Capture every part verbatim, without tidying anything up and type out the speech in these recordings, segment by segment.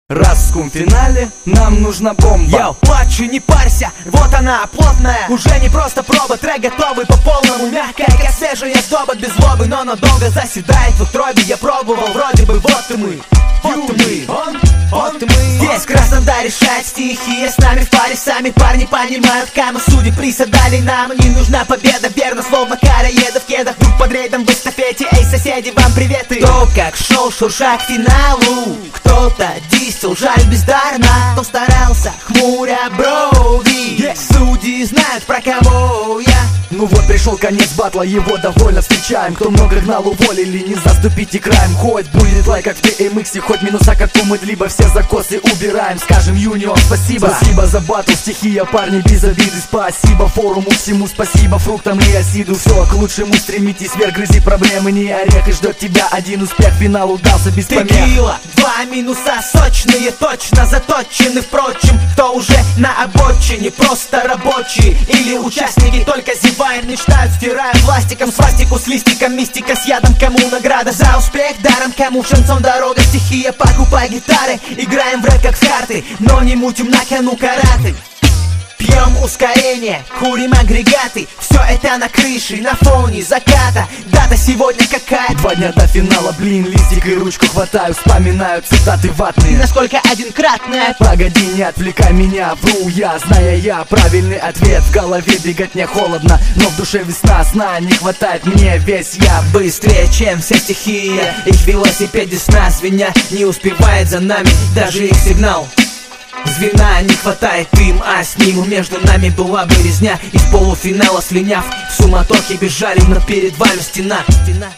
Раз в финале нам нужна бомба. Йоу, младший, не парься, вот она, плотная. Уже не просто проба, трек готовый по полному. Мягкая, как свежая сдоба, без злобы, но надолго заседает в утробе. Я пробовал, вроде бы, вот и мы. Вот и мы, он, вот и мы. Здесь в Краснодаре решает стихия. С нами в паре сами парни понимают, кому судьи присадали. Нам не нужна победа, верно, словно караеда в кедах. Друг под рейдом в эстафете, эй, соседи, вам приветы. Кто как шел, шурша к финалу. Кто-то дистил, жаль бездарно. Кто старался, хмуря брови. yeah. Судьи знают, про кого я. Ну вот пришел конец батла, его довольно встречаем. Кто много гнал, уволили, не заступите краем. Хоть будет лайк, как в ти эм икс, хоть минуса, как умыть, либо все закосы убираем. Скажем Юниор спасибо. Спасибо за батл, стихия, парни, без обиды. Спасибо форуму всему, спасибо фруктам и осиду. Все к лучшему стремитесь, вверх, грызи проблемы, не орех. И ждет тебя один успех, финал удался без помех. Текила, два минуса сочные, точно заточены. Впрочем, кто уже на обочине, просто рабочие или участники, только зевают, мечтают, стирают пластиком свастику с листиком, мистика с ядом. Кому награда за успех даром, кому шансон дорога, стихия, покупай гитары. Играем в рэп как в карты, но не мутим на кону караты. Пьем ускорение, курим агрегаты. Все это на крыше, на фоне заката. Дата сегодня какая? Два дня до финала, блин, листик и ручку хватаю. Вспоминаю цитаты ватные. Насколько одинкратная? Погоди, не отвлекай меня, вру я, зная я правильный ответ. В голове бегать мне холодно, но в душе весна, сна не хватает мне весь я. Быстрее, чем вся стихия, их велосипеде сна. Звеня не успевает за нами даже их сигнал. Звена не хватает им, а с ним между нами была бы резня. Из полуфинала слиняв, в суматохе бежали, но перед вами стена, стена.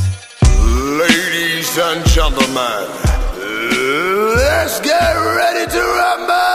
Ladies and gentlemen, let's get ready to rumble!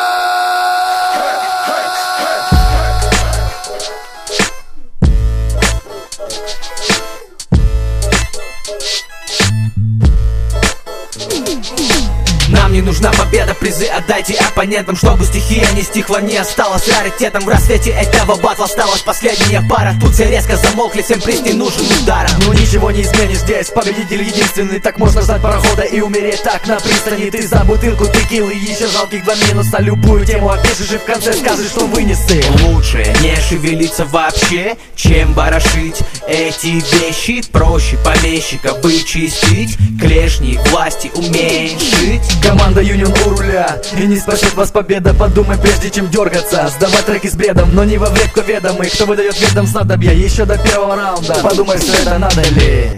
Нам не нужна победа, призы отдайте оппонентам, чтобы стихия не стихла, не осталась раритетом. В рассвете этого батла осталась последняя пара. Тут все резко замолкли, всем приз не нужен ударом. Ну ничего не изменишь здесь, победитель единственный. Так можно ждать парохода и умереть так на пристани. Ты за бутылку текилы, еще жалких два минуса. Любую тему опишешь и в конце скажешь, что вынесы. Лучше не шевелиться вообще, чем барашить эти вещи. Проще помещика вычистить, клешни власти уменьшить. Команда Юнион у руля, и не спасет вас победа. Подумай, прежде чем дергаться. Сдавать треки с бредом, но не во вред, кто ведомый. Кто выдает ведом снадобья еще до первого раунда. Подумай, все это надо ли.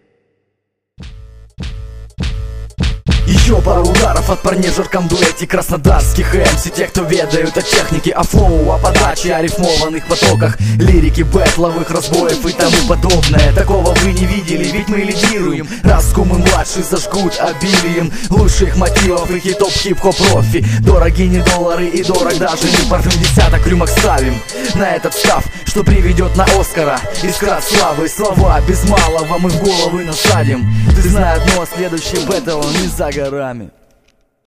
Еще пару ударов от парней в жарком дуэте краснодарских эм си. Те, кто ведают о технике, о флоу, о подаче, о рифмованных потоках, лирики, бэтловых разбоев и тому подобное. Такого вы не видели, ведь мы лидируем. Раскум и младший зажгут обилием лучших мотивов и хитов хип-хоп профи. Дороги не доллары и дорог даже не парфюм. Десяток рюмок ставим на этот став, что приведет на Оскара. Искра славы, слова без малого мы в головы насадим. Ты знай одно, следующий бэтл не за горами.